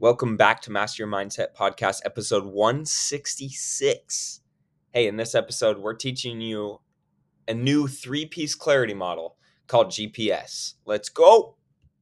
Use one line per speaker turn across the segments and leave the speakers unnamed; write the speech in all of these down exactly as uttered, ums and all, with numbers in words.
Welcome back to Master Your Mindset Podcast, episode one sixty-six. Hey, in this episode, we're teaching you a new three-piece clarity model called G P S. Let's go.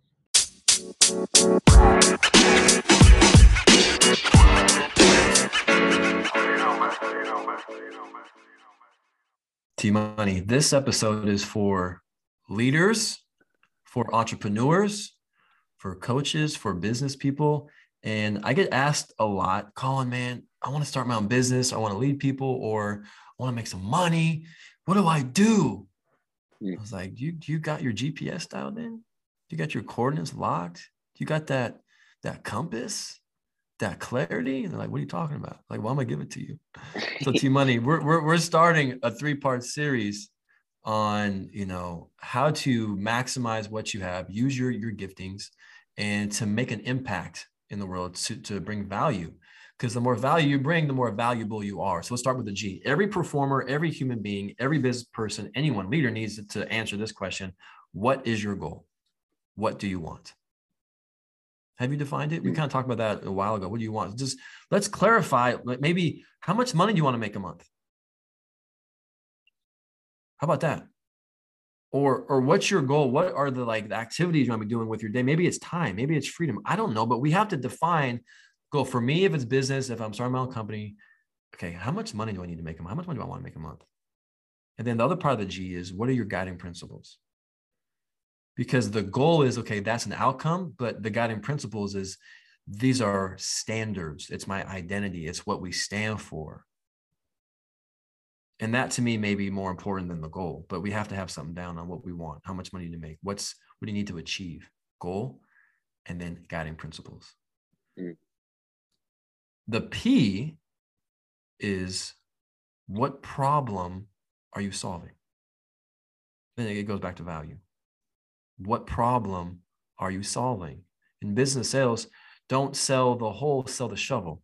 T-Money, this episode is for leaders, for entrepreneurs, for coaches, for business people. And I get asked a lot, Colin, man, I want to start my own business. I want to lead people, or I want to make some money. What do I do? I was like, you, you got your G P S dialed in? You got your coordinates locked? You got that, that compass, that clarity? And they're like, what are you talking about? Like, well, I'm gonna give it to you. So T-Money, we're, we're, we're starting a three-part series on, you know, how to maximize what you have, use your, your giftings, and to make an impact in the world, to, to bring value. Because the more value you bring, the more valuable you are. So let's start with the G. Every performer, every human being, every business person, anyone, leader needs to answer this question. What is your goal? What do you want? Have you defined it? We kind of talked about that a while ago. What do you want? Just let's clarify, maybe how much money do you want to make a month? How about that? Or, or what's your goal? What are the like the activities you want to be doing with your day? Maybe it's time, maybe it's freedom. I don't know, but we have to define goal. For me, if it's business, if I'm starting my own company, okay, how much money do I need to make a month? How much money do I want to make a month? And then the other part of the G is, what are your guiding principles? Because the goal is, okay, that's an outcome, but the guiding principles is, these are standards. It's my identity. It's what we stand for. And that to me may be more important than the goal, but we have to have something down on what we want, how much money to make, what's, what do you need to achieve, goal, and then guiding principles. Mm. The P is, what problem are you solving? Then it goes back to value. What problem are you solving? In business sales, don't sell the hole, sell the shovel.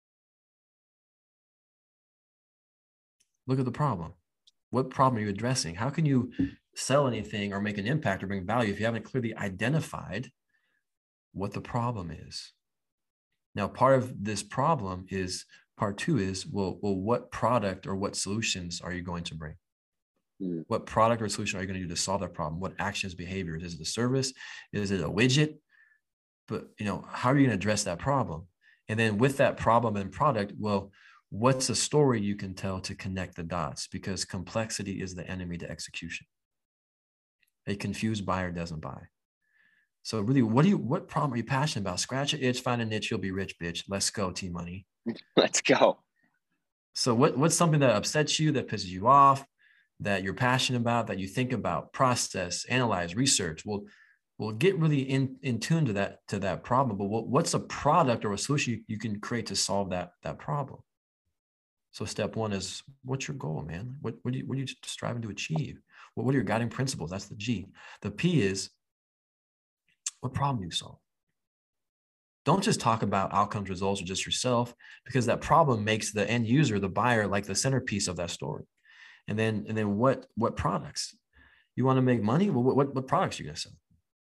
Look at the problem. What problem are you addressing? How can you sell anything or make an impact or bring value if you haven't clearly identified what the problem is? Now, part of this problem is, part two is, well, well, what product or what solutions are you going to bring? Mm. What product or solution are you going to do to solve that problem? What actions, behaviors? Is it a service? Is it a widget? But, you know, how are you going to address that problem? And then with that problem and product, well, what's a story you can tell to connect the dots? Because complexity is the enemy to execution. A confused buyer doesn't buy. So really, what do you, what problem are you passionate about? Scratch an itch, find a niche, you'll be rich, bitch. Let's go, T-Money.
Let's go.
So what, what's something that upsets you, that pisses you off, that you're passionate about, that you think about, process, analyze, research? We'll, we'll get really in, in tune to that, to that problem. But what, what's a product or a solution you, you can create to solve that, that problem? So step one is, what's your goal, man? What, what, are you, what are you striving to achieve? What, what are your guiding principles? That's the G. The P is, what problem do you solve? Don't just talk about outcomes, results, or just yourself, because that problem makes the end user, the buyer, like the centerpiece of that story. And then, and then what, what products? You want to make money? Well, what, what products are you going to sell?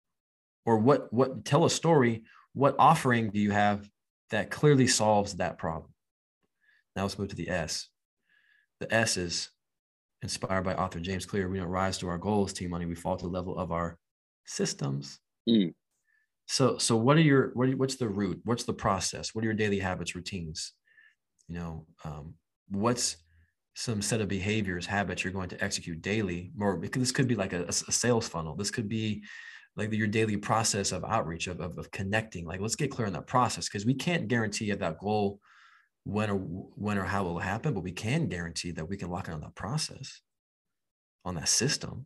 Or what, what, tell a story. What offering do you have that clearly solves that problem? Now let's move to the S. The S is inspired by author James Clear. We don't rise to our goals, T-Money. We fall to the level of our systems. Mm. So, so what are your, what are, what's the root? What's the process? What are your daily habits, routines? You know, um, what's some set of behaviors, habits you're going to execute daily? Or because this could be like a, a sales funnel. This could be like your daily process of outreach, of, of, of connecting. Like, let's get clear on that process, because we can't guarantee that goal when or when or how it will happen, but we can guarantee that we can lock in on that process, on that system.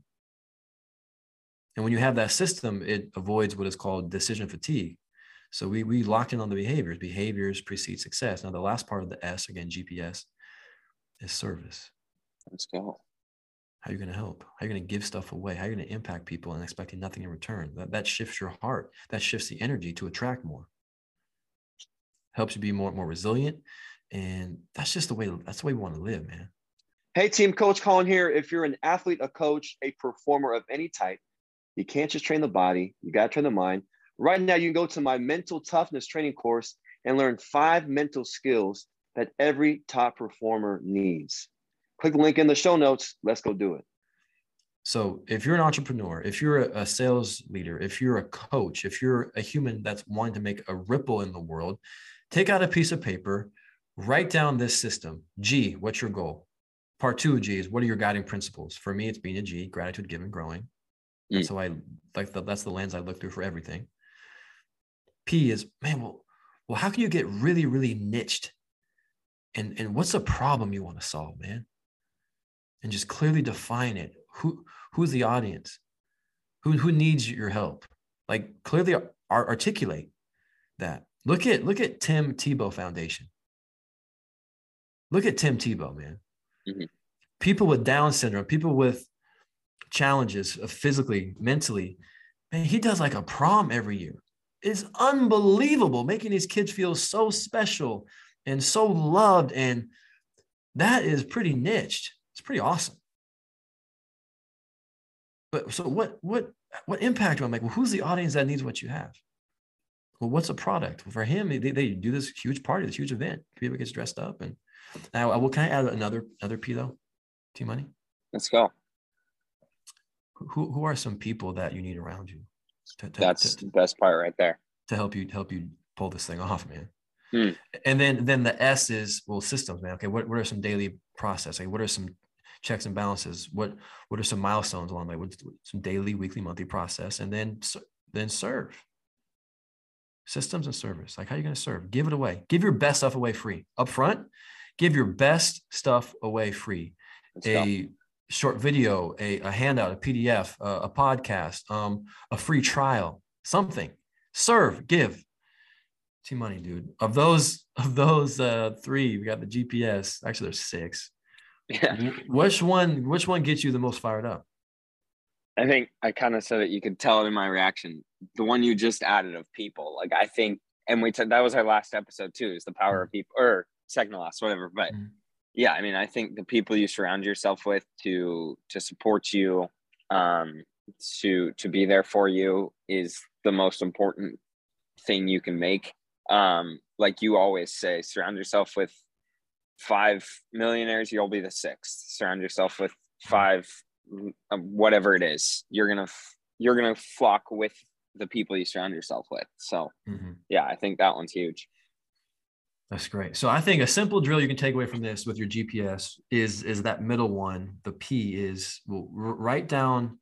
And when you have that system, it avoids what is called decision fatigue. So we we locked in on the behaviors. Behaviors precede success. Now, the last part of the S, again, G P S, is service.
Let's go.
How are you going to help? How are you going to give stuff away? How are you going to impact people and expecting nothing in return? That, that shifts your heart. That shifts the energy to attract more. Helps you be more, more resilient. And that's just the way, that's the way we want to live, man.
Hey, team, Coach Colin here. If you're an athlete, a coach, a performer of any type, you can't just train the body. You got to train the mind. Right now, you can go to my mental toughness training course and learn five mental skills that every top performer needs. Click the link in the show notes. Let's go do it.
So if you're an entrepreneur, if you're a sales leader, if you're a coach, if you're a human that's wanting to make a ripple in the world, take out a piece of paper, write down this system. G, what's your goal? Part two of G is, what are your guiding principles? For me, it's being a G, gratitude, giving, growing. That's mm. how I like the, that's the lens I look through for everything. P is, man, well, well, how can you get really, really niched? And, and what's the problem you want to solve, man? And just clearly define it. Who, who's the audience? Who, who needs your help? Like clearly ar- articulate that. Look at, look at Tim Tebow Foundation. Look at Tim Tebow, man. Mm-hmm. People with Down syndrome, people with challenges of physically, mentally, man, he does like a prom every year. It's unbelievable, making these kids feel so special and so loved. And that is pretty niched. It's pretty awesome. But so what, what, what impact do I make? Well, who's the audience that needs what you have? Well, what's a product? For him, they, they do this huge party, this huge event. People get dressed up. And now I will, can I add another, another P though? T-Money?
Let's go.
Who, who are some people that you need around you?
To, to, That's to, the best part right there.
To help you, help you pull this thing off, man.
Hmm.
And then, then the S is, well, systems, man. Okay. What, what are some daily process? Like, what are some checks and balances? What, what are some milestones along the way? What's some daily, weekly, monthly process? And then, then serve. Systems and service. Like, how are you going to serve? Give it away. Give your best stuff away free. Up front, give your best stuff away free. Let's a go. Short video, a, a handout, a P D F, a, a podcast, um, a free trial, something. Serve, give. T-Money, dude. Of those, of those uh, three, we got the G P S. Actually, there's six.
Yeah.
Which one? Which one gets you the most fired up?
I think I kind of said it. You could tell it in my reaction. The one you just added of people, like I think, and we t- that was our last episode too. Is the power mm. of people, or second to last, whatever. But mm. yeah, I mean, I think the people you surround yourself with to to support you, um, to to be there for you is the most important thing you can make. Um, like you always say, surround yourself with five millionaires, you'll be the sixth. Surround yourself with five, whatever it is, you're gonna you're gonna flock with the people you surround yourself with. So mm-hmm. yeah, I think that one's huge.
That's great. So I think a simple drill you can take away from this with your G P S is is that middle one. The P is, well, write down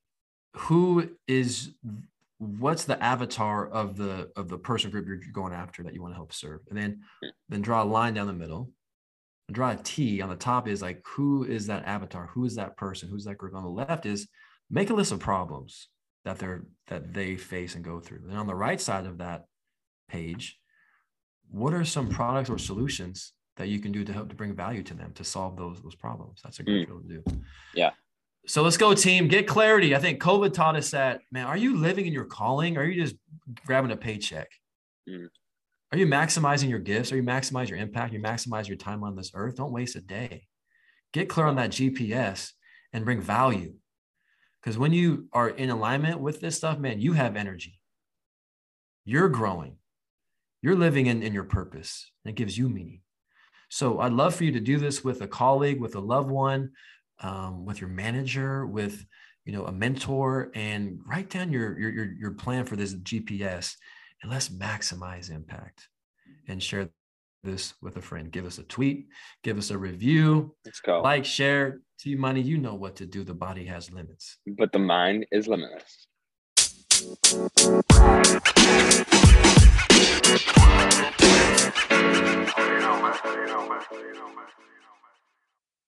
who is, what's the avatar of the of the person group you're going after that you want to help serve, and then then draw a line down the middle. Draw a T on the top is like, who is that avatar? Who is that person? Who's that group? On the left is make a list of problems that they're that they face and go through. And on the right side of that page, what are some products or solutions that you can do to help to bring value to them to solve those those problems? That's a great drill to do.
Yeah.
So let's go, team. Get clarity. I think COVID taught us that, man, are you living in your calling? Or are you just grabbing a paycheck? Mm. Are you maximizing your gifts? Are you maximize your impact? You maximize your time on this earth? Don't waste a day. Get clear on that G P S and bring value. Because when you are in alignment with this stuff, man, you have energy. You're growing. You're living in, in your purpose. And it gives you meaning. So I'd love for you to do this with a colleague, with a loved one, um, with your manager, with, you know, a mentor, and write down your, your, your, your plan for this G P S. And let's maximize impact and share this with a friend. Give us a tweet, give us a review.
Let's go.
Like, share. T-Money, you know what to do. The body has limits.
But the mind is limitless.